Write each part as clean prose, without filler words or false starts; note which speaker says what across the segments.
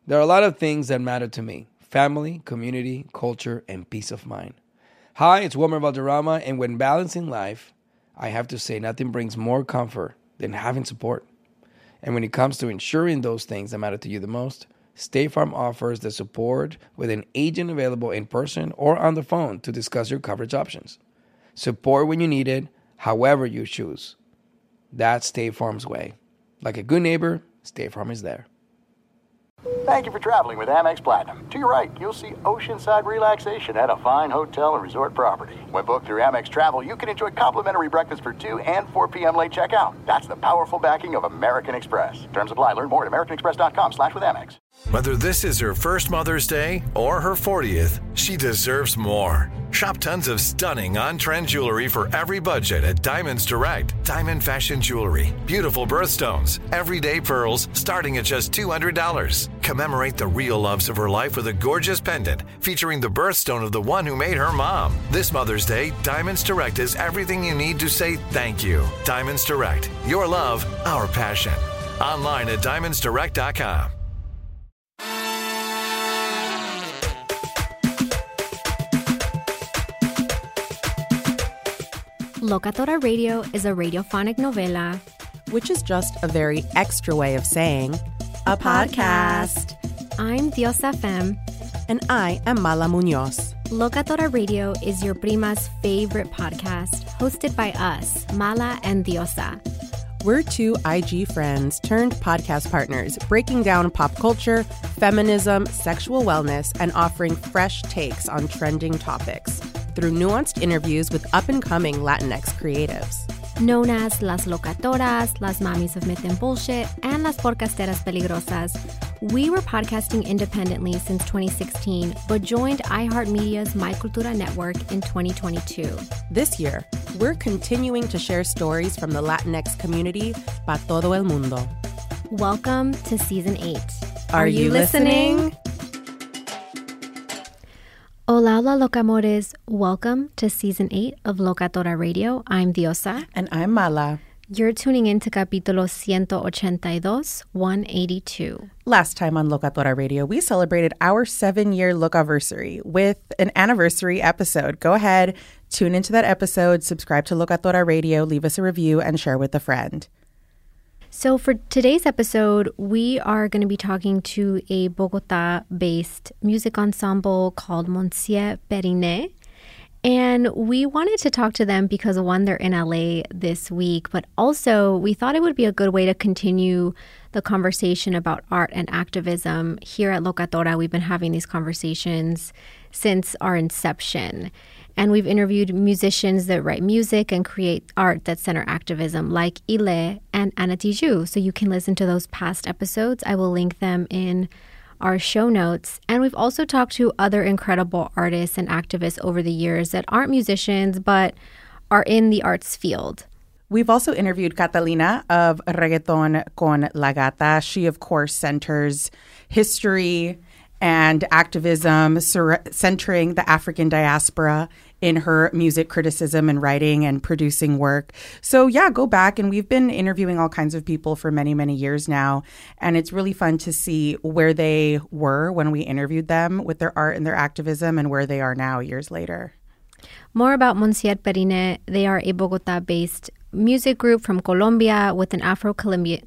Speaker 1: There are a lot of things that matter to me: family, community, culture, and peace of mind. Hi, it's Wilmer Valderrama, and when balancing life, I have to say nothing brings more comfort than having support. And when it comes to ensuring those things that matter to you the most, State Farm offers the support with an agent available in person or on the phone to discuss your coverage options. Support when you need it, however you choose. That's State Farm's way. Like a good neighbor, State Farm is there.
Speaker 2: Thank you for traveling with Amex Platinum. To your right, you'll see oceanside relaxation at a fine hotel and resort property. When booked through Amex Travel, you can enjoy complimentary breakfast for 2 and 4 p.m. late checkout. That's the powerful backing of American Express. Terms apply. Learn more at americanexpress.com/withAmex.
Speaker 3: Whether this is her first Mother's Day or her 40th, she deserves more. Shop tons of stunning on-trend jewelry for every budget at Diamonds Direct. Diamond fashion jewelry, beautiful birthstones, everyday pearls starting at just $200. Commemorate the real loves of her life with a gorgeous pendant featuring the birthstone of the one who made her mom. This Mother's Day, Diamonds Direct is everything you need to say thank you. Diamonds Direct, your love, our passion. Online at diamondsdirect.com.
Speaker 4: Locatora Radio is a radiophonic novela,
Speaker 5: which is just a very extra way of saying a podcast.
Speaker 4: I'm Diosa Fem.
Speaker 5: And I am Mala Munoz.
Speaker 4: Locatora Radio is your prima's favorite podcast, hosted by us, Mala and Diosa.
Speaker 5: We're two IG friends turned podcast partners, breaking down pop culture, feminism, sexual wellness, and offering fresh takes on trending topics through nuanced interviews with up-and-coming Latinx creatives.
Speaker 4: Known as Las Locatoras, Las Mamis of Myth and Bullshit, and Las Podcasteras Peligrosas, we were podcasting independently since 2016, but joined iHeartMedia's My Cultura network in 2022.
Speaker 5: This year, we're continuing to share stories from the Latinx community pa todo el mundo.
Speaker 4: Welcome to Season 8.
Speaker 5: Are you listening?
Speaker 4: Hola, hola, locamores. Welcome to Season 8 of Locatora Radio. I'm Diosa.
Speaker 5: And I'm Mala.
Speaker 4: You're tuning in to Capítulo 182, 182.
Speaker 5: Last time on Locatora Radio, we celebrated our 7-year Locaversary with an anniversary episode. Go ahead, tune into that episode, subscribe to Locatora Radio, leave us a review, and share with a friend.
Speaker 4: So for today's episode, we are going to be talking to a Bogota-based music ensemble called Monsieur Periné. And we wanted to talk to them because, one, they're in LA this week, but also we thought it would be a good way to continue the conversation about art and activism. Here at Locatora, we've been having these conversations since our inception. And we've interviewed musicians that write music and create art that center activism, like Ile and Anna Tijoux. So you can listen to those past episodes. I will link them in our show notes. And we've also talked to other incredible artists and activists over the years that aren't musicians, but are in the arts field.
Speaker 5: We've also interviewed Catalina of Reggaeton con la Gata. She, of course, centers history and activism centering the African diaspora in her music criticism and writing and producing work. So yeah, go back, and we've been interviewing all kinds of people for many, many years now. And it's really fun to see where they were when we interviewed them with their art and their activism and where they are now years later.
Speaker 4: More about Monsieur Periné. They are a Bogota-based music group from Colombia with an Afro-Colombian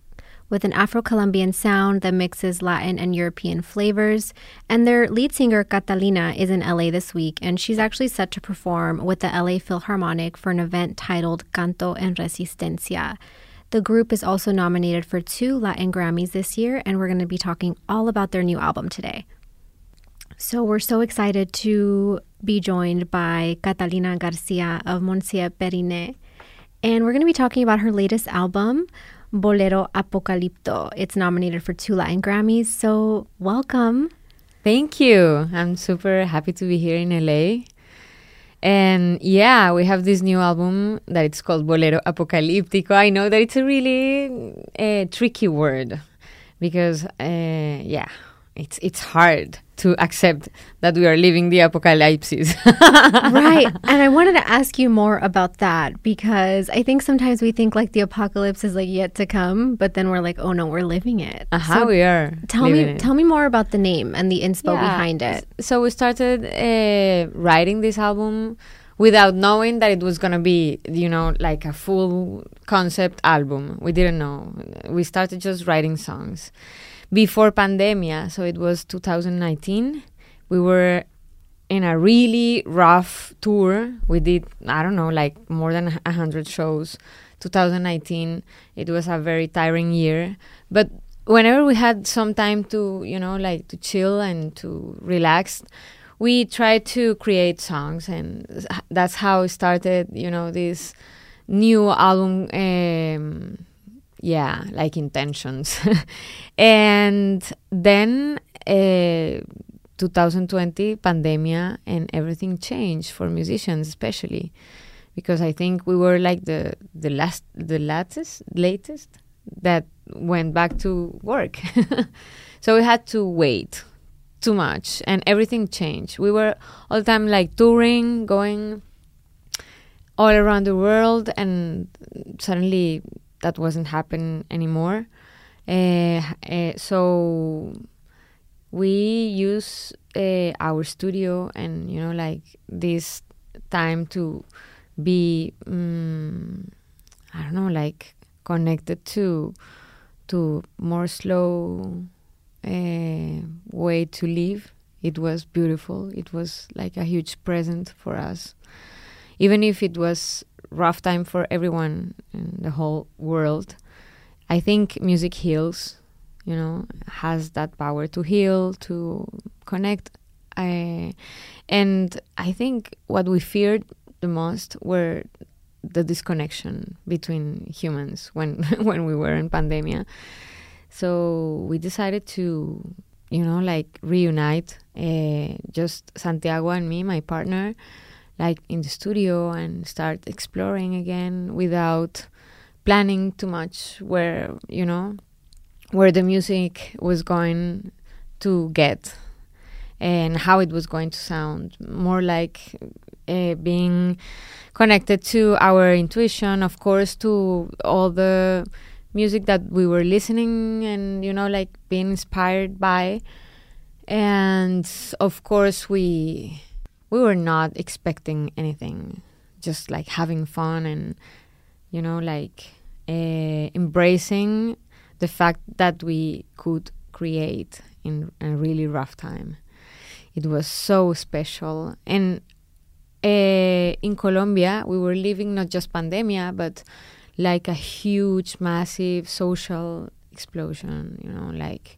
Speaker 4: sound that mixes Latin and European flavors. And their lead singer, Catalina, is in LA this week, and she's actually set to perform with the LA Philharmonic for an event titled Canto en Resistencia. The group is also nominated for 2 Latin Grammys this year, and we're going to be talking all about their new album today. So we're so excited to be joined by Catalina Garcia of Monsieur Periné. And we're going to be talking about her latest album, Bolero Apocalipto. It's nominated for 2 Latin Grammys, so welcome.
Speaker 6: Thank you. I'm super happy to be here in LA. And yeah, we have this new album that it's called Bolero Apocalíptico. I know that it's a really tricky word because, it's hard to accept that we are living the apocalypse.
Speaker 4: Right. And I wanted to ask you more about that, because I think sometimes we think like the apocalypse is like yet to come, but then we're like, oh no, we're living it.
Speaker 6: So we are.
Speaker 4: Tell me more about the name and the inspo behind it.
Speaker 6: So we started writing this album without knowing that it was going to be, like a full concept album. We didn't know. We started just writing songs. Before pandemia, so it was 2019, we were in a really rough tour. We did, I don't know, like more than 100 shows. 2019, it was a very tiring year. But whenever we had some time to, like to chill and to relax, we tried to create songs. And that's how it started, this new album, like intentions. And then 2020 pandemia, and everything changed for musicians, especially because I think we were like the latest that went back to work. So we had to wait too much, and everything changed. We were all the time like touring, going all around the world, and suddenly that wasn't happening anymore. So we use our studio and, like this time to be, I don't know, like connected to more slow way to live. It was beautiful. It was like a huge present for us. Even if it was rough time for everyone in the whole world, I think music heals, has that power to heal, to connect. And I think what we feared the most were the disconnection between humans when we were in pandemia. So we decided to, like reunite, just Santiago and me, my partner, like in the studio, and start exploring again without planning too much where the music was going to get and how it was going to sound. More like being connected to our intuition, of course, to all the music that we were listening and, like being inspired by. And of course, we were not expecting anything, just like having fun and, like embracing the fact that we could create in a really rough time. It was so special. And in Colombia, we were living not just pandemia, but like a huge, massive social explosion, like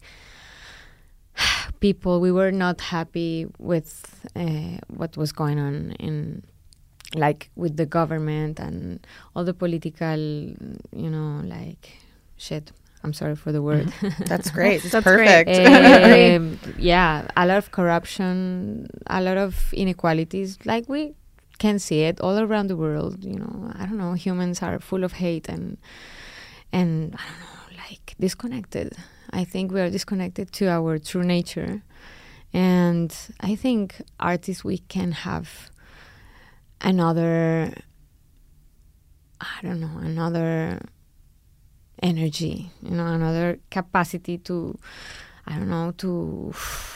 Speaker 6: people, we were not happy with what was going on in, like, with the government and all the political, like, shit. I'm sorry for the word.
Speaker 5: That's great.
Speaker 4: That's
Speaker 5: perfect.
Speaker 6: Yeah, a lot of corruption, a lot of inequalities. Like, we can see it all around the world. I don't know. Humans are full of hate and I don't know, like disconnected. I think we are disconnected to our true nature, and I think artists, we can have another energy, another capacity to, I don't know, to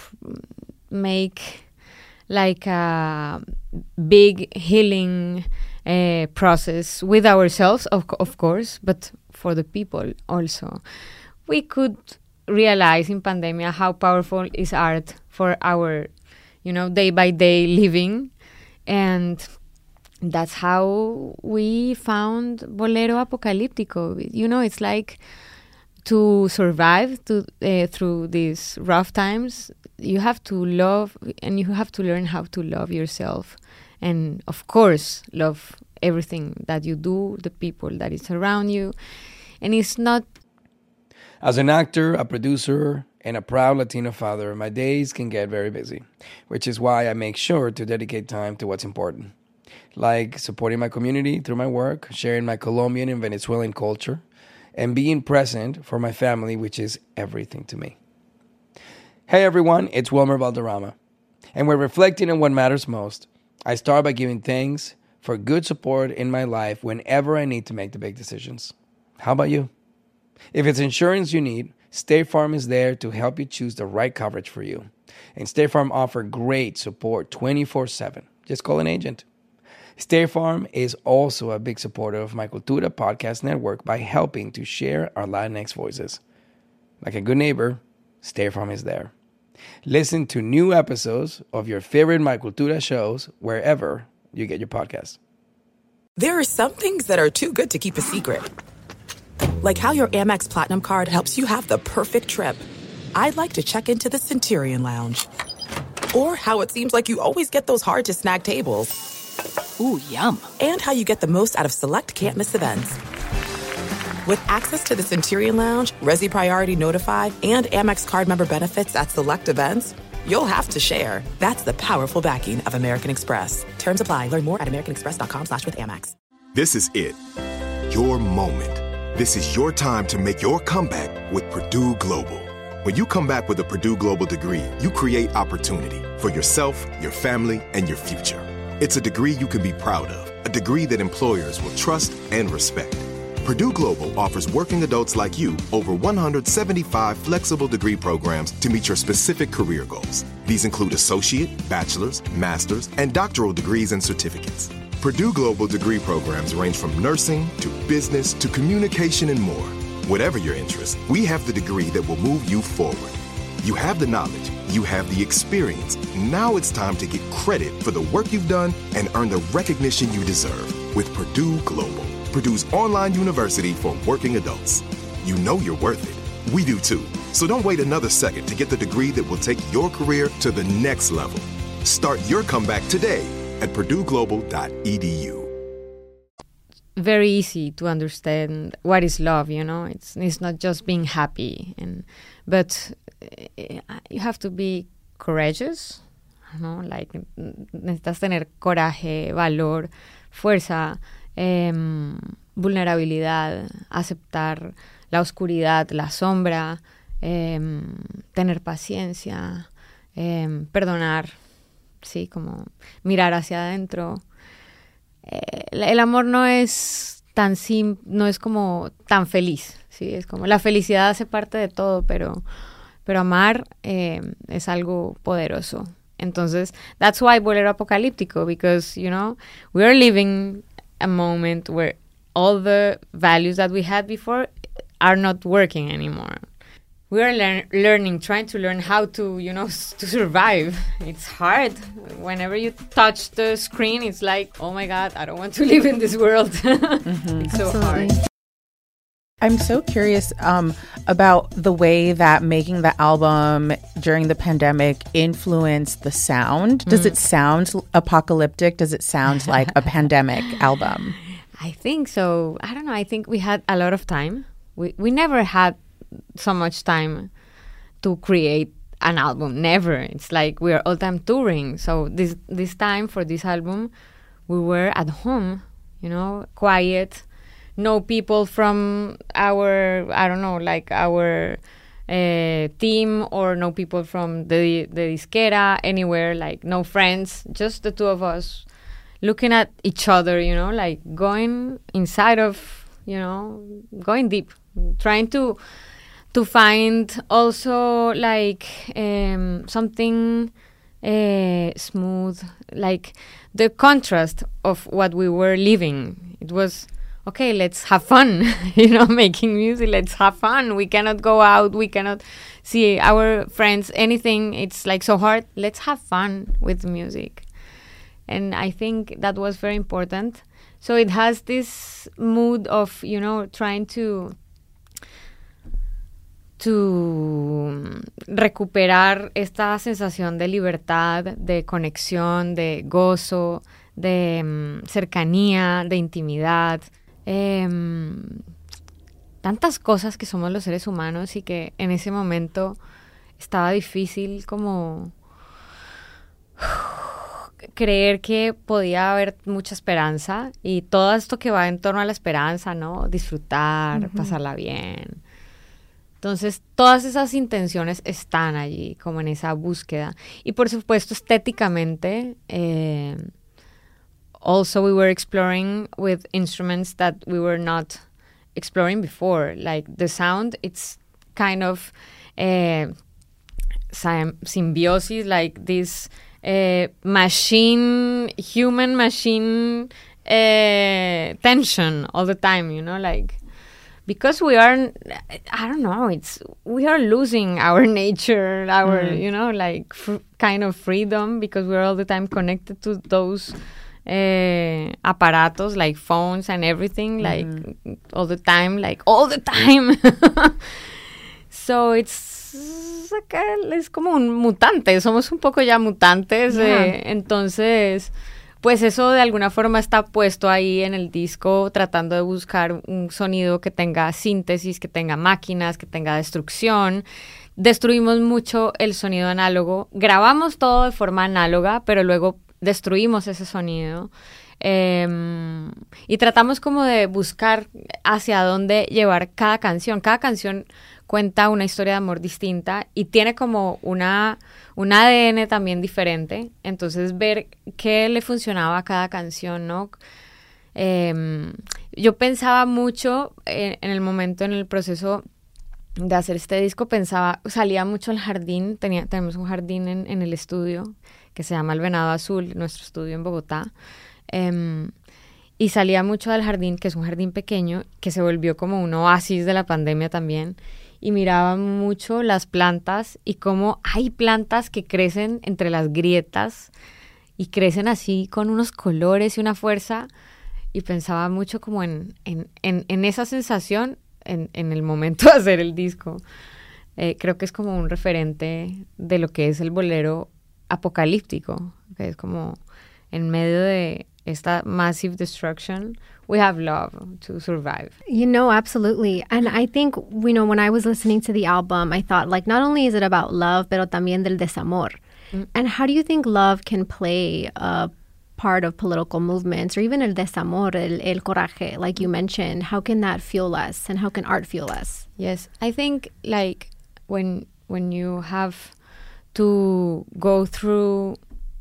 Speaker 6: make like a big healing process with ourselves, of course, but for the people also. We could realize in pandemia how powerful is art for our, day-by-day living, and that's how we found Bolero Apocalíptico. It's like to survive through these rough times, you have to love, and you have to learn how to love yourself. And, of course, love everything that you do, the people that is around you. And it's not...
Speaker 1: As an actor, a producer, and a proud Latino father, my days can get very busy, which is why I make sure to dedicate time to what's important. Like supporting my community through my work, sharing my Colombian and Venezuelan culture, and being present for my family, which is everything to me. Hey everyone, it's Wilmer Valderrama. And we're reflecting on what matters most. I start by giving thanks for good support in my life whenever I need to make the big decisions. How about you? If it's insurance you need, State Farm is there to help you choose the right coverage for you. And State Farm offers great support 24/7. Just call an agent. State Farm is also a big supporter of My Cultura podcast network by helping to share our Latinx voices. Like a good neighbor, State Farm is there. Listen to new episodes of your favorite My Cultura shows wherever you get your podcasts.
Speaker 7: There are some things that are too good to keep a secret. Like how your Amex Platinum card helps you have the perfect trip. I'd like to check into the Centurion Lounge. Or how it seems like you always get those hard-to-snag tables.
Speaker 8: Ooh, yum.
Speaker 7: And how you get the most out of select can't-miss events. With access to the Centurion Lounge, Resi Priority Notify, and Amex card member benefits at select events, you'll have to share. That's the powerful backing of American Express. Terms apply. Learn more at americanexpress.com/withAmex.
Speaker 9: This is it. Your moment. This is your time to make your comeback with Purdue Global. When you come back with a Purdue Global degree, you create opportunity for yourself, your family, and your future. It's a degree you can be proud of, a degree that employers will trust and respect. Purdue Global offers working adults like you over 175 flexible degree programs to meet your specific career goals. These include associate, bachelor's, master's, and doctoral degrees and certificates. Purdue Global degree programs range from nursing to business to communication and more. Whatever your interest, we have the degree that will move you forward. You have the knowledge, you have the experience. Now it's time to get credit for the work you've done and earn the recognition you deserve with Purdue Global, Purdue's online university for working adults. You know you're worth it. We do too. So don't wait another second to get the degree that will take your career to the next level. Start your comeback today at purdueglobal.edu.
Speaker 6: Very easy to understand what is love, you know. It's not just being happy, but you have to be courageous, you know, like necesitas tener coraje, valor, fuerza, vulnerabilidad, aceptar la oscuridad, la sombra, tener paciencia, perdonar, sí, como mirar hacia adentro. El amor no es no es como tan feliz, sí, es como la felicidad hace parte de todo, pero amar es algo poderoso. Entonces, that's why Bolero Apocalíptico, because, you know, we are living a moment where all the values that we had before are not working anymore. We are trying to learn how to, you know, to survive. It's hard. Whenever you touch the screen, it's like, oh my God, I don't want to live in this world. It's so hard.
Speaker 5: I'm so curious about the way that making the album during the pandemic influenced the sound. Does it sound apocalyptic? Does it sound like a pandemic album?
Speaker 6: I think so. I don't know. I think we had a lot of time. We never had so much time to create an album. Never. It's like we are all time touring. So this time for this album, we were at home, you know, quiet. No people from our, I don't know, like our team, or no people from the disquera, anywhere, like no friends, just the two of us looking at each other, you know, like going inside of, you know, going deep, trying to find also like something smooth, like the contrast of what we were living. It was, okay, let's have fun, you know, making music, let's have fun. We cannot go out, we cannot see our friends, anything. It's like so hard. Let's have fun with music. And I think that was very important. So it has this mood of, you know, trying to recuperar esta sensación de libertad, de conexión, de gozo, de cercanía, de intimidad. Tantas cosas que somos los seres humanos y que en ese momento estaba difícil como creer que podía haber mucha esperanza, y todo esto que va en torno a la esperanza, ¿no? Disfrutar, pasarla bien. Entonces, todas esas intenciones están allí, como en esa búsqueda. Y por supuesto, estéticamente, also we were exploring with instruments that we were not exploring before. Like the sound, it's kind of symbiosis, like this human-machine tension all the time, you know, like... Because we are, I don't know, we are losing our nature, our, you know, like kind of freedom, because we're all the time connected to those aparatos, like phones and everything, like all the time. So es como un mutante, somos un poco ya mutantes, entonces... Pues eso de alguna forma está puesto ahí en el disco, tratando de buscar un sonido que tenga síntesis, que tenga máquinas, que tenga destrucción. Destruimos mucho el sonido análogo. Grabamos todo de forma análoga, pero luego destruimos ese sonido. Y tratamos como de buscar hacia dónde llevar cada canción. Cada canción cuenta una historia de amor distinta y tiene como un ADN también diferente. Entonces, ver qué le funcionaba a cada canción, ¿no? Yo pensaba mucho en el momento, en el proceso de hacer este disco, salía mucho al jardín. Tenemos un jardín en el estudio que se llama El Venado Azul, nuestro estudio en Bogotá. Y salía mucho del jardín, que es un jardín pequeño, que se volvió como un oasis de la pandemia también. Y miraba mucho las plantas y cómo hay plantas que crecen entre las grietas y crecen así con unos colores y una fuerza. Y pensaba mucho como en esa sensación en el momento de hacer el disco. Creo que es como un referente de lo que es el bolero apocalíptico, que es como en medio de esta massive destruction, we have love to survive.
Speaker 4: You know, absolutely. And I think, you know, when I was listening to the album, I thought, like, not only is it about love, pero también del desamor. And how do you think love can play a part of political movements, or even el desamor, el coraje, like you mentioned? How can that fuel us, and how can art fuel us?
Speaker 6: Yes, I think, like, when you have to go through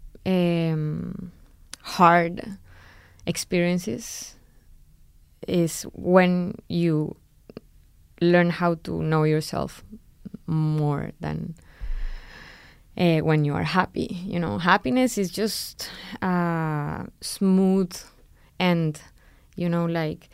Speaker 6: hard experiences is when you learn how to know yourself more than when you are happy. You know, happiness is just smooth and, you know, like,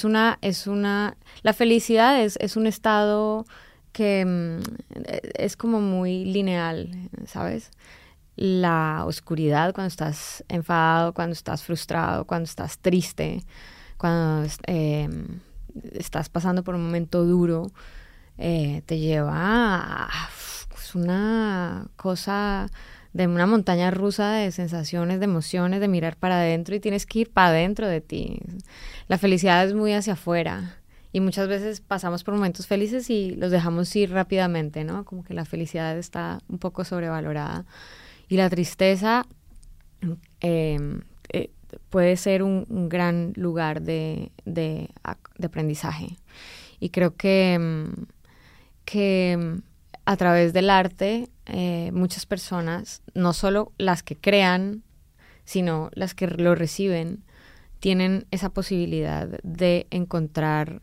Speaker 6: la felicidad es un estado que es como muy lineal, ¿sabes? La oscuridad, cuando estás enfadado, cuando estás frustrado, cuando estás triste, cuando estás pasando por un momento duro, te lleva a una cosa de una montaña rusa de sensaciones, de emociones, de mirar para adentro, y tienes que ir para adentro de ti. La felicidad es muy hacia afuera y muchas veces pasamos por momentos felices y los dejamos ir rápidamente, ¿no? Como que la felicidad está un poco sobrevalorada. Y la tristeza puede ser un gran lugar de aprendizaje. Y creo que a través del arte, muchas personas, no solo las que crean, sino las que lo reciben, tienen esa posibilidad de encontrar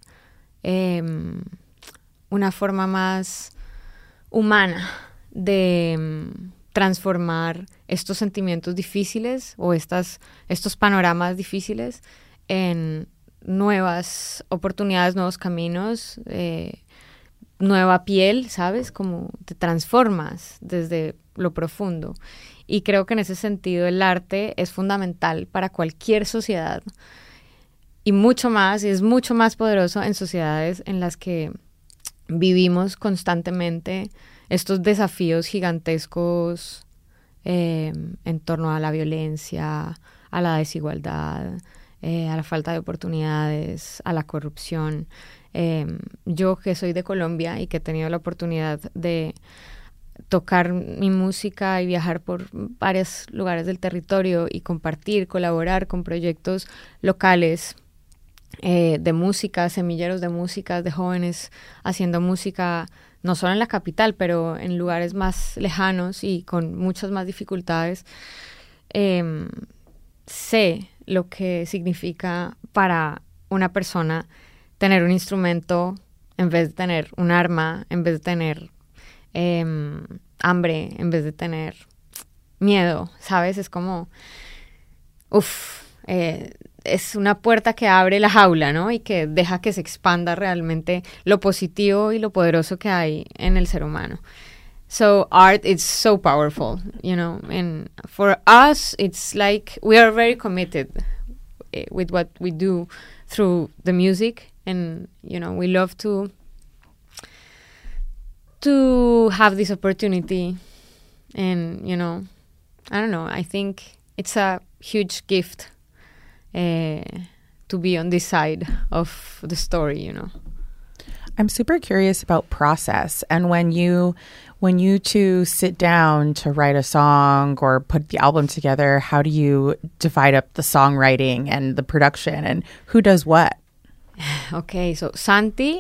Speaker 6: una forma más humana de transformar estos sentimientos difíciles o estos panoramas difíciles en nuevas oportunidades, nuevos caminos, nueva piel, ¿sabes? Como te transformas desde lo profundo. Y creo que en ese sentido el arte es fundamental para cualquier sociedad, y mucho más, y es mucho más poderoso en sociedades en las que vivimos constantemente estos desafíos gigantescos en torno a la violencia, a la desigualdad, a la falta de oportunidades, a la corrupción. Yo, que soy de Colombia y que he tenido la oportunidad de tocar mi música y viajar por varios lugares del territorio y compartir, colaborar con proyectos locales de música, semilleros de música, de jóvenes haciendo música, no solo en la capital, pero en lugares más lejanos y con muchas más dificultades. Sé lo que significa para una persona tener un instrumento en vez de tener un arma, en vez de tener hambre, en vez de tener miedo, ¿sabes? Es como, es una puerta que abre la jaula, ¿no? Y que deja que se expanda realmente lo positivo y lo poderoso que hay en el ser humano. So art is so powerful, you know, and for us, it's like we are very committed with what we do through the music, and, you know, we love to have this opportunity, and, you know, I don't know, I think it's a huge gift to be on this side of the story, you know.
Speaker 5: I'm super curious about process, and when you two sit down to write a song or put the album together, how do you divide up the songwriting and the production, and who does what?
Speaker 6: Okay, so Santi,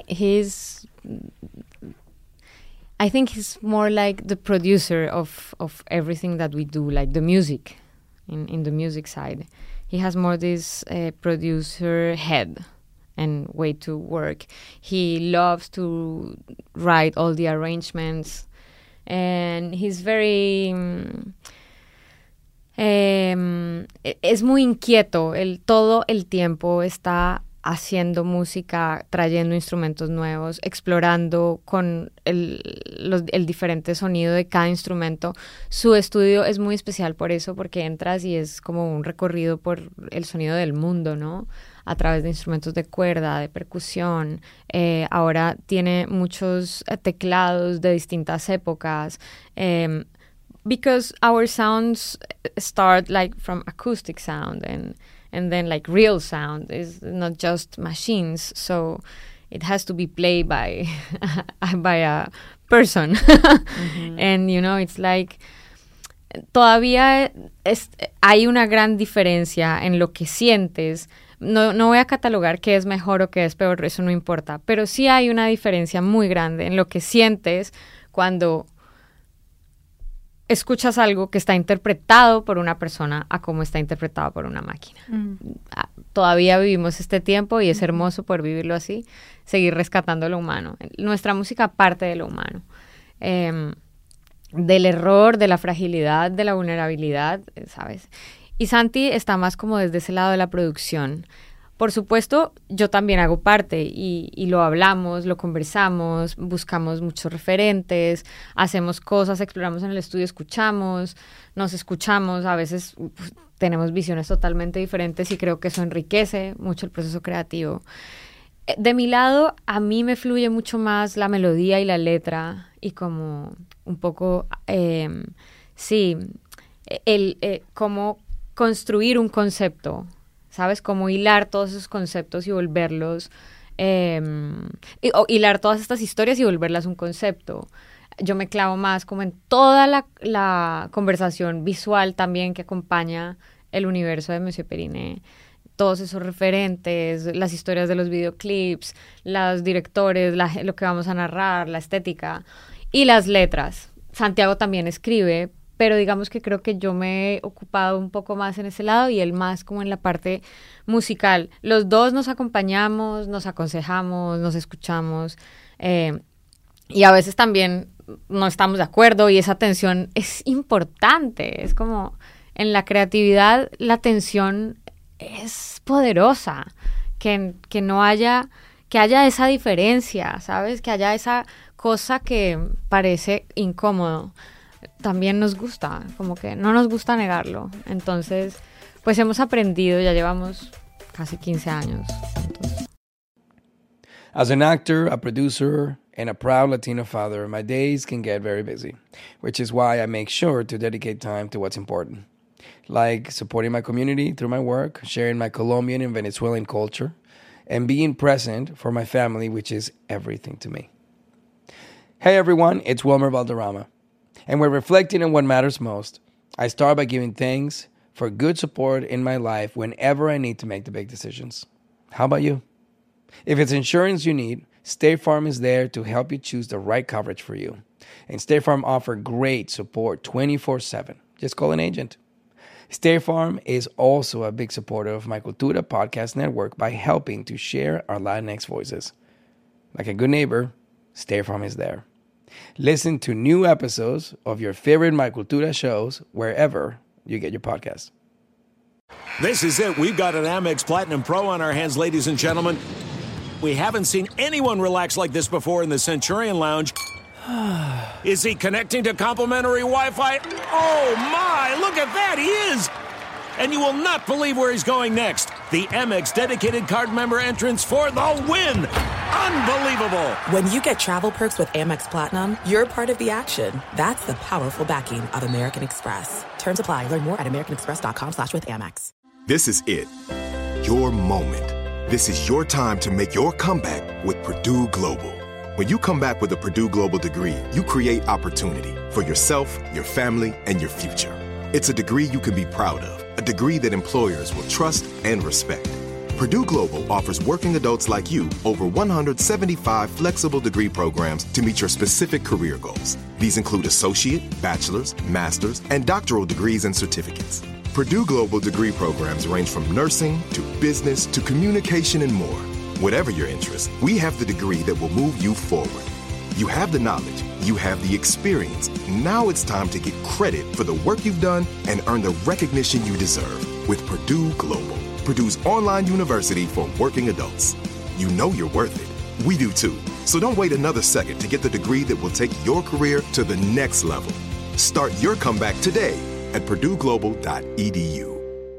Speaker 6: I think he's more like the producer of everything that we do, like the music, in the music side. He has more this producer head and way to work. He loves to write all the arrangements, and he's very... es muy inquieto. Él todo el tiempo está haciendo música, trayendo instrumentos nuevos, explorando con el diferente sonido de cada instrumento. Su estudio es muy especial por eso, porque entras y es como un recorrido por el sonido del mundo, ¿no? A través de instrumentos de cuerda, de percusión. Ahora tiene muchos teclados de distintas épocas. Because our sounds start like from acoustic sound and then like real sound is not just machines, so it has to be played by a person. Mm-hmm. And you know, it's like todavía hay una gran diferencia en lo que sientes. No voy a catalogar qué es mejor o qué es peor, eso no importa, pero sí hay una diferencia muy grande en lo que sientes cuando escuchas algo que está interpretado por una persona a cómo está interpretado por una máquina. Todavía vivimos este tiempo y es hermoso poder vivirlo así, seguir rescatando lo humano. Nuestra música parte de lo humano, del error, de la fragilidad, de la vulnerabilidad, ¿sabes? Y Santi está más como desde ese lado de la producción. Por supuesto, yo también hago parte y lo hablamos, lo conversamos, buscamos muchos referentes, hacemos cosas, exploramos en el estudio, escuchamos, nos escuchamos, a veces tenemos visiones totalmente diferentes y creo que eso enriquece mucho el proceso creativo. De mi lado, a mí me fluye mucho más la melodía y la letra y como un poco, cómo construir un concepto, ¿sabes? Cómo hilar todos esos conceptos y volverlos, hilar todas estas historias y volverlas un concepto. Yo me clavo más como en toda la conversación visual también que acompaña el universo de Monsieur Periné. Todos esos referentes, las historias de los videoclips, los directores, lo que vamos a narrar, la estética y las letras. Santiago también escribe, pero digamos que creo que yo me he ocupado un poco más en ese lado y él más como en la parte musical. Los dos nos acompañamos, nos aconsejamos, nos escuchamos y a veces también no estamos de acuerdo y esa tensión es importante. Es como en la creatividad la tensión es poderosa, que haya esa diferencia, ¿sabes? Que haya esa cosa que parece incómodo. También nos gusta, como que no nos gusta negarlo. Entonces, pues hemos aprendido, ya llevamos casi 15 años juntos.
Speaker 1: As an actor, a producer, and a proud Latino father, my days can get very busy, which is why I make sure to dedicate time to what's important, like supporting my community through my work, sharing my Colombian and Venezuelan culture, and being present for my family, which is everything to me. Hey everyone, it's Wilmer Valderrama. And when reflecting on what matters most, I start by giving thanks for good support in my life whenever I need to make the big decisions. How about you? If it's insurance you need, State Farm is there to help you choose the right coverage for you. And State Farm offers great support 24/7. Just call an agent. State Farm is also a big supporter of My Cultura podcast network by helping to share our Latinx voices. Like a good neighbor, State Farm is there. Listen to new episodes of your favorite My Cultura shows wherever you get your podcasts.
Speaker 10: This is it. We've got an Amex Platinum Pro on our hands, ladies and gentlemen. We haven't seen anyone relax like this before in the Centurion Lounge. Is he connecting to complimentary Wi-Fi? Oh, my! Look at that! He is! And you will not believe where he's going next. The Amex dedicated card member entrance for the win! Unbelievable!
Speaker 7: When you get travel perks with Amex Platinum, you're part of the action. That's the powerful backing of American Express. Terms apply. Learn more at americanexpress.com/withAmex.
Speaker 9: This is it. Your moment. This is your time to make your comeback with Purdue Global. When you come back with a Purdue Global degree, you create opportunity for yourself, your family, and your future. It's a degree you can be proud of, a degree that employers will trust and respect. Purdue Global offers working adults like you over 175 flexible degree programs to meet your specific career goals. These include associate, bachelor's, master's, and doctoral degrees and certificates. Purdue Global degree programs range from nursing to business to communication and more. Whatever your interest, we have the degree that will move you forward. You have the knowledge, you have the experience. Now it's time to get credit for the work you've done and earn the recognition you deserve with Purdue Global, Purdue's online university for working adults. You know you're worth it. We do too. So don't wait another second to get the degree that will take your career to the next level. Start your comeback today at purdueglobal.edu.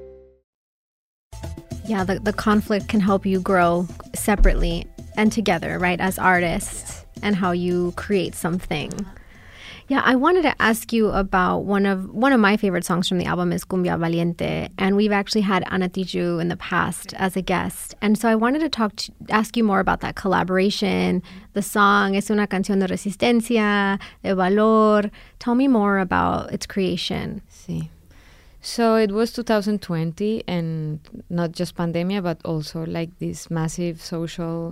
Speaker 4: Yeah, the conflict can help you grow separately and together, right, as artists, and how you create something. Yeah, I wanted to ask you about one of my favorite songs from the album is Cumbia Valiente, and we've actually had Ana Tijoux in the past as a guest. And so I wanted to ask you more about that collaboration. The song es una canción de resistencia, de valor. Tell me more about its creation.
Speaker 6: Sí. So it was 2020, and not just pandemia, but also like this massive social,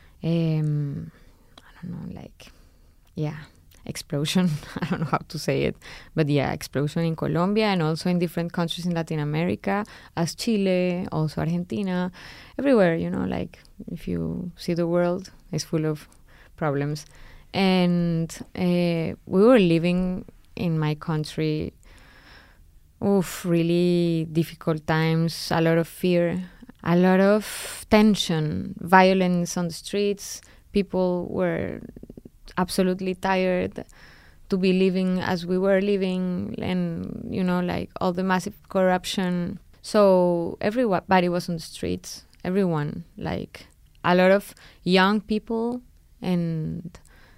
Speaker 6: explosion. I don't know how to say it, but yeah, explosion in Colombia and also in different countries in Latin America, as Chile, also Argentina, everywhere, like if you see the world, it's full of problems. And we were living in my country really difficult times, a lot of fear, a lot of tension, violence on the streets. People were absolutely tired to be living as we were living, and, all the massive corruption. So everybody was on the streets, everyone, like a lot of young people and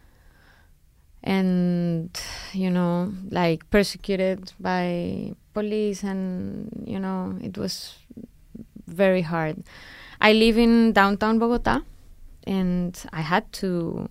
Speaker 6: persecuted by police, and, it was very hard. I live in downtown Bogota, and I had to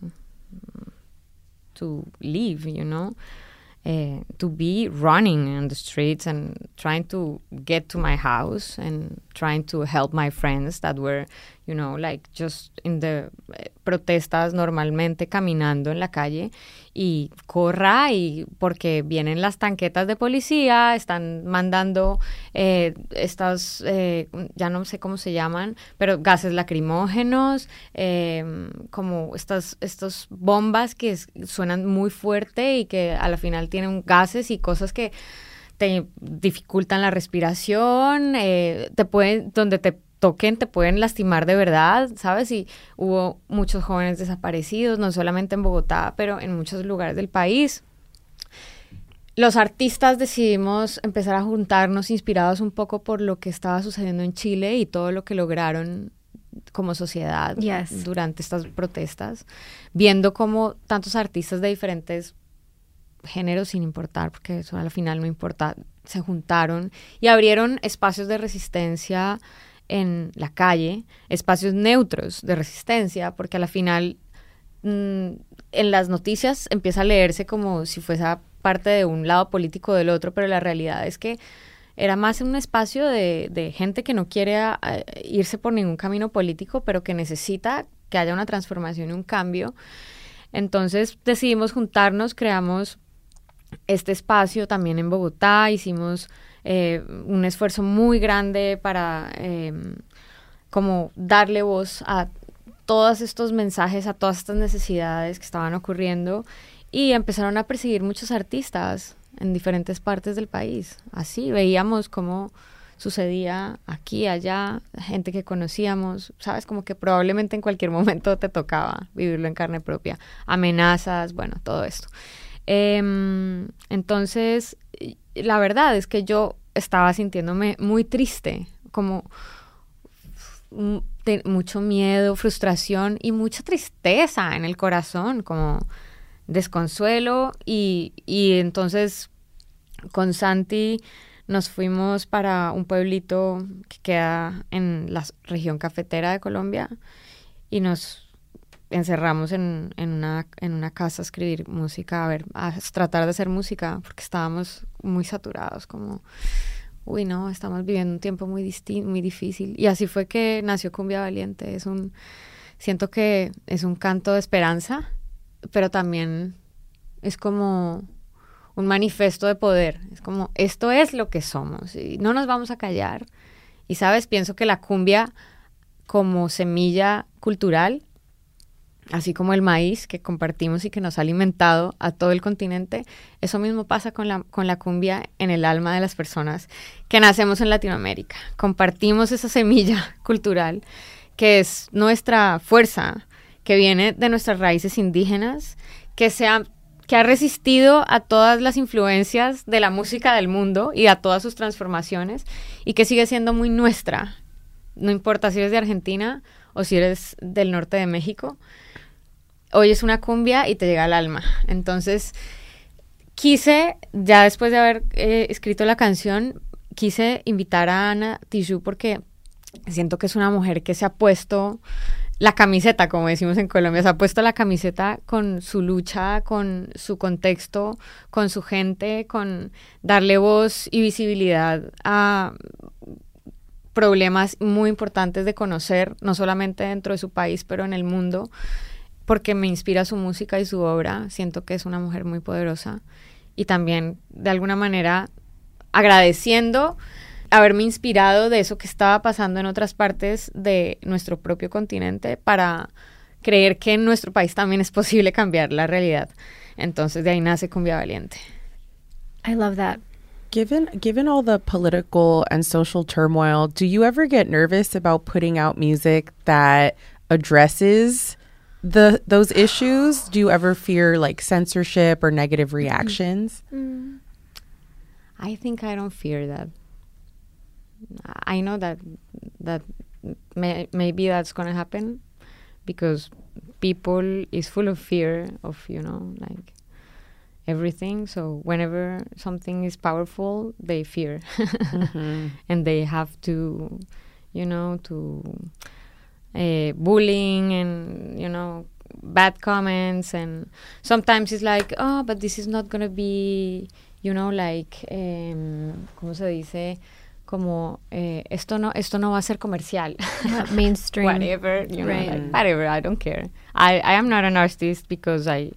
Speaker 6: leave, to be running on the streets and trying to get to my house and trying to help my friends that were, just in the protestas normalmente caminando en la calle, y corra, y porque vienen las tanquetas de policía, están mandando estas, ya no sé cómo se llaman, pero gases lacrimógenos, como estas bombas que suenan muy fuerte y que a la final tienen gases y cosas que te dificultan la respiración, donde te toquen, te pueden lastimar de verdad, ¿sabes? Y hubo muchos jóvenes desaparecidos, no solamente en Bogotá, pero en muchos lugares del país. Los artistas decidimos empezar a juntarnos, inspirados un poco por lo que estaba sucediendo en Chile y todo lo que lograron como sociedad durante estas protestas, viendo cómo tantos artistas de diferentes géneros, sin importar, porque eso al final no importa, se juntaron y abrieron espacios de resistencia en la calle, espacios neutros de resistencia, porque a la final en las noticias empieza a leerse como si fuese parte de un lado político o del otro, pero la realidad es que era más un espacio de gente que no quiere irse por ningún camino político, pero que necesita que haya una transformación y un cambio. Entonces decidimos juntarnos, creamos este espacio también en Bogotá, hicimos un esfuerzo muy grande para como darle voz a todos estos mensajes, a todas estas necesidades que estaban ocurriendo, y empezaron a perseguir muchos artistas en diferentes partes del país. Así veíamos cómo sucedía aquí, allá, gente que conocíamos, ¿sabes? Como que probablemente en cualquier momento te tocaba vivirlo en carne propia. Amenazas, bueno, todo esto. Entonces, la verdad es que yo estaba sintiéndome muy triste, como mucho miedo, frustración y mucha tristeza en el corazón, como desconsuelo, y entonces con Santi nos fuimos para un pueblito que queda en la región cafetera de Colombia y nos encerramos en una casa a escribir música, a tratar de hacer música, porque estábamos muy saturados, como, uy, no, estamos viviendo un tiempo muy difícil. Y así fue que nació Cumbia Valiente. Siento que es un canto de esperanza, pero también es como un manifiesto de poder. Es como, esto es lo que somos y no nos vamos a callar. Y, ¿sabes? Pienso que la cumbia como semilla cultural, así como el maíz que compartimos y que nos ha alimentado a todo el continente, eso mismo pasa con la cumbia en el alma de las personas que nacemos en Latinoamérica. Compartimos esa semilla cultural que es nuestra fuerza, que viene de nuestras raíces indígenas, que ha resistido a todas las influencias de la música del mundo y a todas sus transformaciones, y que sigue siendo muy nuestra. No importa si eres de Argentina o si eres del norte de México, oyes una cumbia y te llega al alma. Entonces, ya después de haber escrito la canción, quise invitar a Ana Tijoux porque siento que es una mujer que se ha puesto la camiseta, como decimos en Colombia, se ha puesto la camiseta con su lucha, con su contexto, con su gente, con darle voz y visibilidad a problemas muy importantes de conocer, no solamente dentro de su país, pero en el mundo, porque me inspira su música y su obra. Siento que es una mujer muy poderosa, y también, de alguna manera, agradeciendo haberme inspirado de eso que estaba pasando en otras partes de nuestro propio continente para creer que en nuestro país también es posible cambiar la realidad. Entonces, de ahí nace Cumbia Valiente.
Speaker 4: I love that.
Speaker 5: Given all the political and social turmoil, do you ever get nervous about putting out music that addresses those issues? Do you ever fear like censorship or negative reactions?
Speaker 6: I think I don't fear that. I know that maybe that's going to happen because people is full of fear of, like everything. So whenever something is powerful, they fear. And they have to, bullying and, bad comments. And sometimes it's like, oh, but this is not going to be, like, ¿cómo se dice? Como esto no va a ser comercial.
Speaker 4: Mainstream.
Speaker 6: Whatever, right. Like, whatever, I don't care. I am not an artist because I'm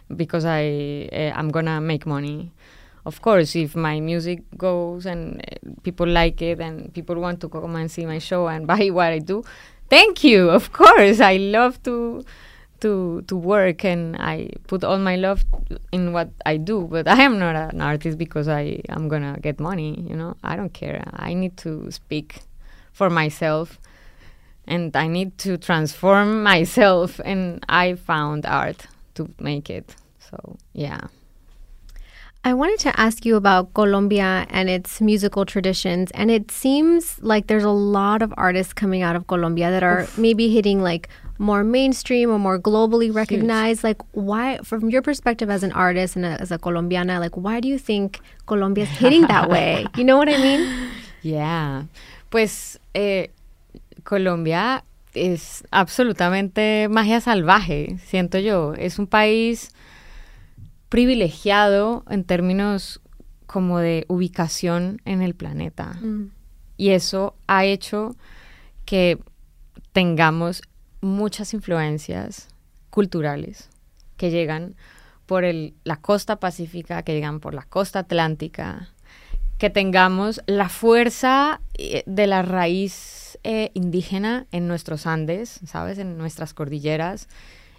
Speaker 6: gonna make money. Of course, if my music goes and people like it and people want to come and see my show and buy what I do, thank you. Of course, I love to work and I put all my love in what I do, but I am not an artist because I am gonna get money, I don't care. I need to speak for myself and I need to transform myself, and I found art to make it. So, yeah.
Speaker 4: I wanted to ask you about Colombia and its musical traditions, and it seems like there's a lot of artists coming out of Colombia that are maybe hitting like more mainstream or more globally recognized. Huge. Like, why, from your perspective as an artist and as a Colombiana, like, why do you think Colombia is hitting that way? You know what I mean?
Speaker 6: Yeah. Pues Colombia es absolutamente magia salvaje, siento yo. Es un país privilegiado en términos como de ubicación en el planeta. Y eso ha hecho que tengamos muchas influencias culturales que llegan por la costa pacífica, que llegan por la costa atlántica, que tengamos la fuerza de la raíz indígena en nuestros Andes, ¿sabes? En nuestras cordilleras,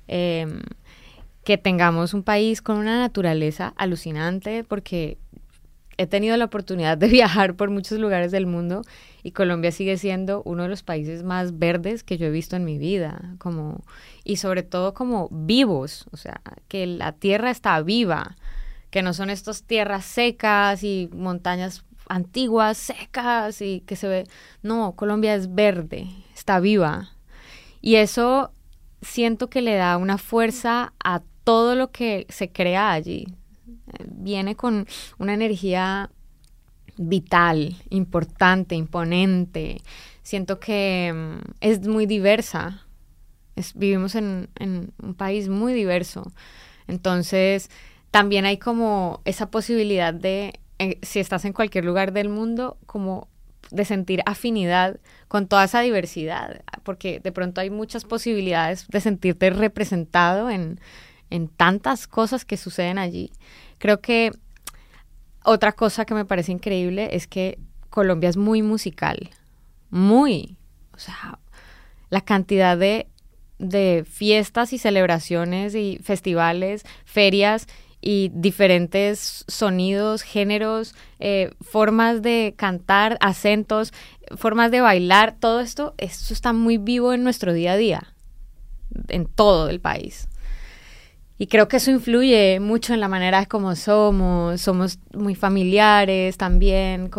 Speaker 6: que tengamos un país con una naturaleza alucinante, porque he tenido la oportunidad de viajar por muchos lugares del mundo y Colombia sigue siendo uno de los países más verdes que yo he visto en mi vida, y sobre todo como vivos, o sea, que la tierra está viva, que no son estas tierras secas y montañas antiguas, secas y que se ve, no, Colombia es verde, está viva, y eso siento que le da una fuerza a todo lo que se crea allí. Viene con una energía vital, importante, imponente. Siento que es muy diversa. Vivimos en un país muy diverso. Entonces, también hay como esa posibilidad de, si estás en cualquier lugar del mundo, como de sentir afinidad con toda esa diversidad. Porque de pronto hay muchas posibilidades de sentirte representado en tantas cosas que suceden allí. Creo que otra cosa que me parece increíble es que Colombia es muy musical, o sea, la cantidad de fiestas y celebraciones y festivales, ferias y diferentes sonidos, géneros, formas de cantar, acentos, formas de bailar, todo esto está muy vivo en nuestro día a día, en todo el país. Y creo que eso influye mucho en la manera como somos muy familiares también,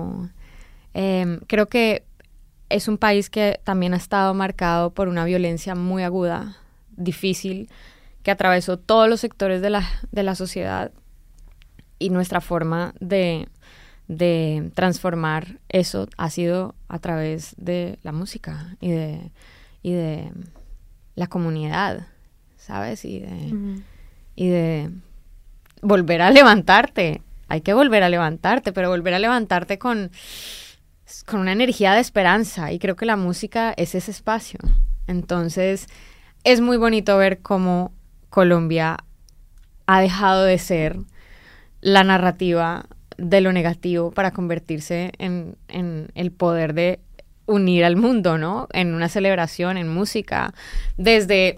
Speaker 6: creo que es un país que también ha estado marcado por una violencia muy aguda, difícil, que atravesó todos los sectores de la sociedad, y nuestra forma de transformar eso ha sido a través de la música y de la comunidad, ¿sabes? Y de volver a levantarte. Hay que volver a levantarte, pero volver a levantarte con una energía de esperanza, y creo que la música es ese espacio. Entonces, es muy bonito ver cómo Colombia ha dejado de ser la narrativa de lo negativo para convertirse en el poder de unir al mundo, ¿no? En una celebración, en música, desde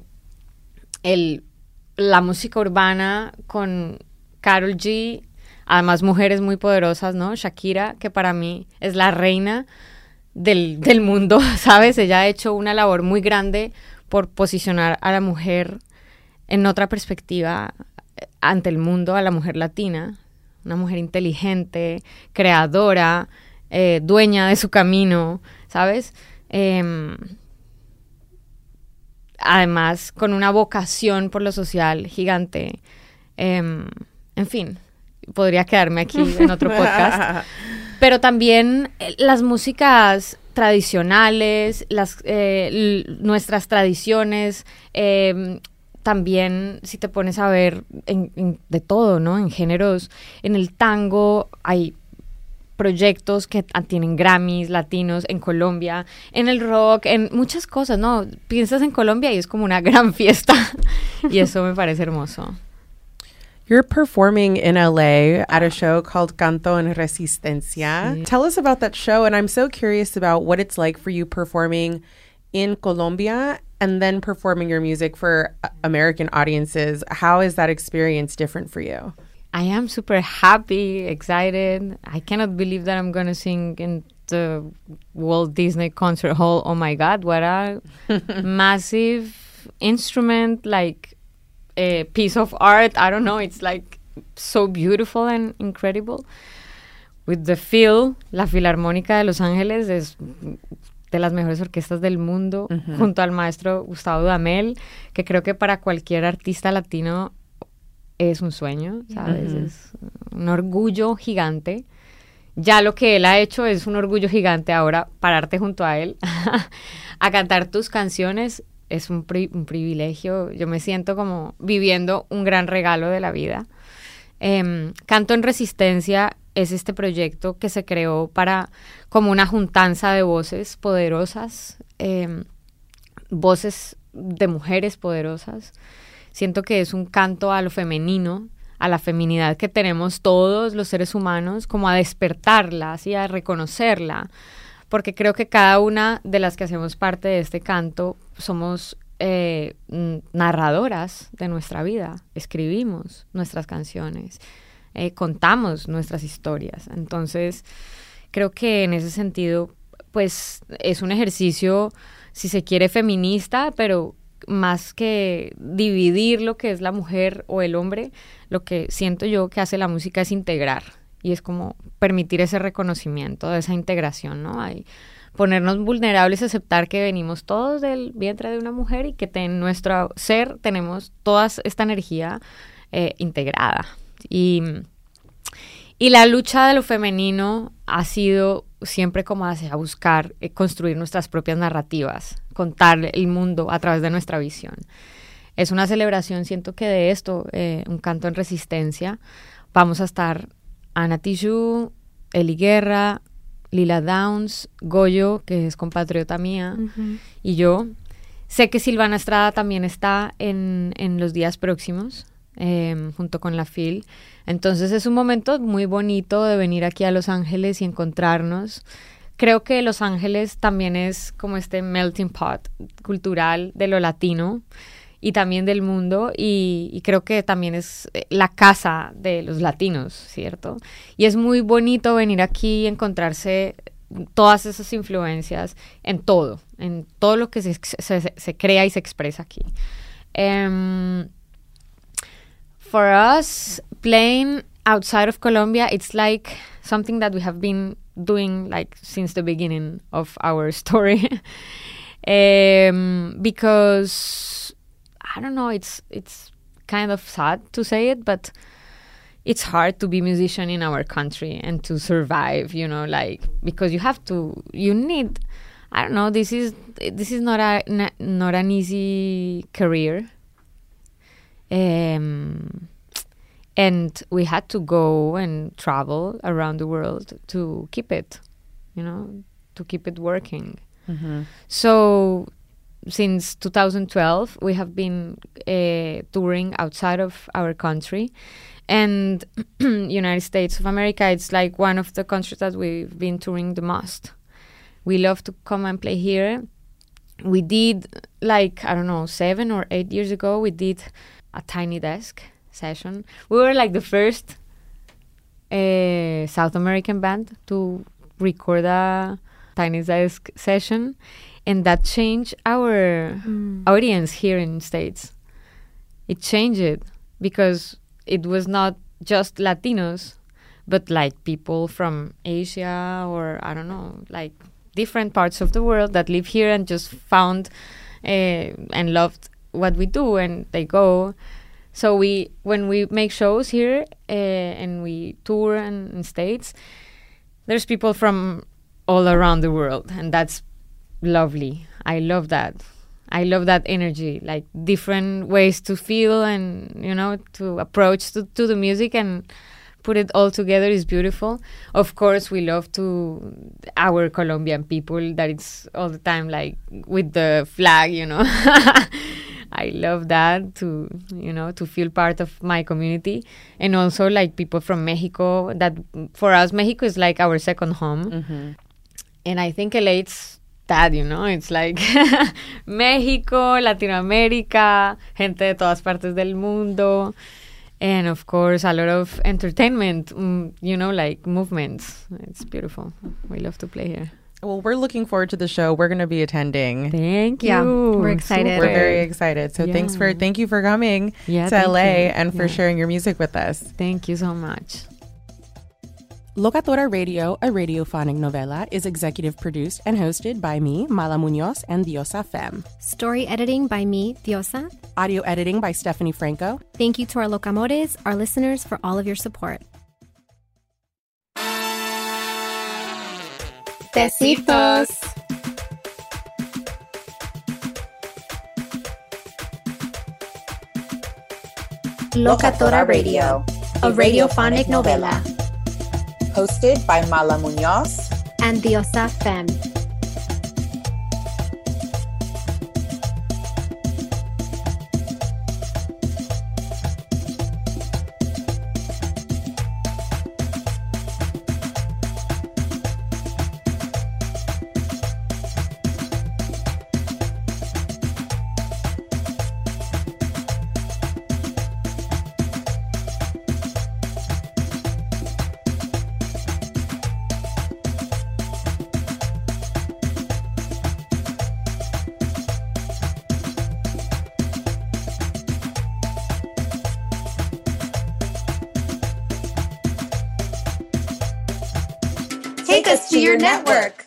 Speaker 6: la música urbana con Karol G, además mujeres muy poderosas, ¿no? Shakira, que para mí es la reina del mundo, ¿sabes? Ella ha hecho una labor muy grande por posicionar a la mujer en otra perspectiva ante el mundo, a la mujer latina, una mujer inteligente, creadora, dueña de su camino, ¿sabes? Además, con una vocación por lo social gigante. En fin, podría quedarme aquí en otro podcast. Pero también las músicas tradicionales, nuestras tradiciones, también si te pones a ver de todo, ¿no? En géneros, en el tango hay proyectos que tienen Grammys latinos en Colombia, en el rock, en muchas cosas, ¿no? Piensas en Colombia y es como una gran fiesta y eso me parece hermoso.
Speaker 5: You're performing in LA at a show called Canto en Resistencia. Sí. Tell us about that show, and I'm so curious about what it's like for you performing in Colombia and then performing your music for American audiences. How is that experience different for you?
Speaker 6: I am super happy, excited. I cannot believe that I'm going to sing in the Walt Disney Concert Hall. Oh my God, what a massive instrument, like a piece of art. I don't know, it's like so beautiful and incredible. With the Phil, la Filarmónica de Los Ángeles es de las mejores orquestas del mundo, junto al maestro Gustavo Dudamel, que creo que para cualquier artista latino es un sueño, ¿sabes? Es un orgullo gigante. Ya lo que él ha hecho es un orgullo gigante. Ahora, pararte junto a él a cantar tus canciones es un privilegio. Yo me siento como viviendo un gran regalo de la vida. Canto en Resistencia es este proyecto que se creó para como una juntanza de voces poderosas, voces de mujeres poderosas. Siento que es un canto a lo femenino, a la feminidad que tenemos todos los seres humanos, como a despertarla, así, a reconocerla, porque creo que cada una de las que hacemos parte de este canto somos narradoras de nuestra vida, escribimos nuestras canciones, contamos nuestras historias. Entonces, creo que en ese sentido, pues, es un ejercicio, si se quiere, feminista, pero más que dividir lo que es la mujer o el hombre, lo que siento yo que hace la música es integrar, y es como permitir ese reconocimiento, esa integración, ¿no? Ponernos vulnerables, aceptar que venimos todos del vientre de una mujer y que en nuestro ser tenemos toda esta energía integrada. Y la lucha de lo femenino ha sido siempre como hacia buscar construir nuestras propias narrativas, contar el mundo a través de nuestra visión. Es una celebración, siento que de esto, un canto en resistencia. Vamos a estar Ana Tijoux, Eli Guerra, Lila Downs, Goyo, que es compatriota mía, y yo. Sé que Silvana Estrada también está en los días próximos, junto con la FIL. Entonces es un momento muy bonito de venir aquí a Los Ángeles y encontrarnos. Creo que Los Ángeles también es como este melting pot cultural de lo latino y también del mundo, y creo que también es la casa de los latinos, ¿cierto? Y es muy bonito venir aquí y encontrarse todas esas influencias en todo lo que se crea y se expresa aquí. For us, playing outside of Colombia, it's like something that we have been doing like since the beginning of our story. Because I don't know, it's kind of sad to say it, but it's hard to be a musician in our country and to survive, you know, like, because you need, I don't know, this is not an easy career. And we had to go and travel around the world to keep it, you know, to keep it working. So since 2012, we have been touring outside of our country. And United States of America, it's like one of the countries that we've been touring the most. We love to come and play here. We did, like, I don't know, 7 or 8 years ago, we did a Tiny Desk session. We were like the first South American band to record a Tiny Desk session, and that changed our audience here in the States. It changed it because it was not just Latinos, but like people from Asia or, I don't know, like different parts of the world that live here and just found and loved what we do, and they go. So when we make shows here and we tour in States, there's people from all around the world, and that's lovely. I love that. I love that energy, like different ways to feel and, you know, to approach to the music and put it all together is beautiful. Of course, we love our Colombian people that it's all the time like with the flag, you know. I love that, to feel part of my community. And also like people from Mexico, that for us, Mexico is like our second home. And I think LA, it's that, you know, it's like México, Latinoamérica, gente de todas partes del mundo. And of course, a lot of entertainment, you know, like movements. It's beautiful. We love to play here.
Speaker 5: Well, we're looking forward to the show. We're going to be attending.
Speaker 6: Thank you.
Speaker 4: Yeah, we're excited.
Speaker 5: We're very excited. So thank you for coming to LA and for sharing your music with us.
Speaker 6: Thank you so much.
Speaker 5: Locatora Radio, a radiophonic novela, is executive produced and hosted by me, Mala Munoz, and Diosa Fem.
Speaker 4: Story editing by me, Diosa.
Speaker 5: Audio editing by Stephanie Franco.
Speaker 4: Thank you to our locamores, our listeners, for all of your support.
Speaker 11: Besitos. Locatora Radio, a radiophonic novela. hosted by Mala Munoz
Speaker 4: and Diosa Fem.
Speaker 11: Take us to your network.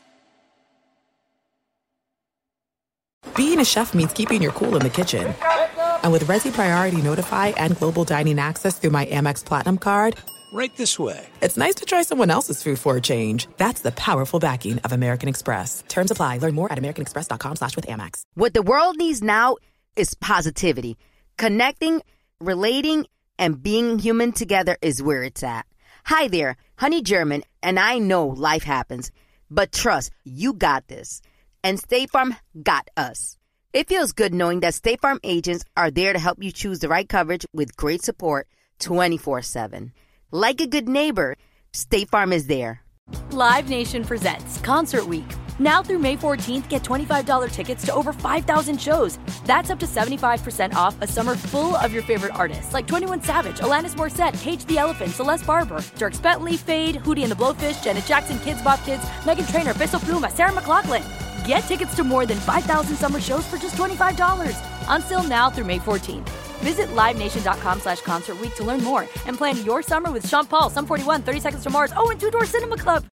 Speaker 7: Being a chef means keeping your cool in the kitchen. And with Resi Priority Notify and Global Dining Access through my Amex Platinum card,
Speaker 10: Right this way.
Speaker 7: it's nice to try someone else's food for a change. That's the powerful backing of American Express. Terms apply. Learn more at americanexpress.com/withAmex.
Speaker 12: What the world needs now is positivity. Connecting, relating, and being human together is where it's at. Hi there, Honey German, and I know life happens, but trust, you got this. And State Farm got us. It feels good knowing that State Farm agents are there to help you choose the right coverage with great support 24/7. Like a good neighbor, State Farm is there.
Speaker 13: Live Nation presents Concert Week. Now through May 14th, get $25 tickets to over 5,000 shows. That's up to 75% off a summer full of your favorite artists like 21 Savage, Alanis Morissette, Cage the Elephant, Celeste Barber, Dierks Bentley, Fade, Hootie and the Blowfish, Janet Jackson, Kids Bop Kids, Meghan Trainor, Peso Pluma, Sarah McLachlan. Get tickets to more than 5,000 summer shows for just $25. On sale now through May 14th. Visit LiveNation.com/Concert Week to learn more and plan your summer with Sean Paul, Sum 41, 30 Seconds to Mars, and Two Door Cinema Club.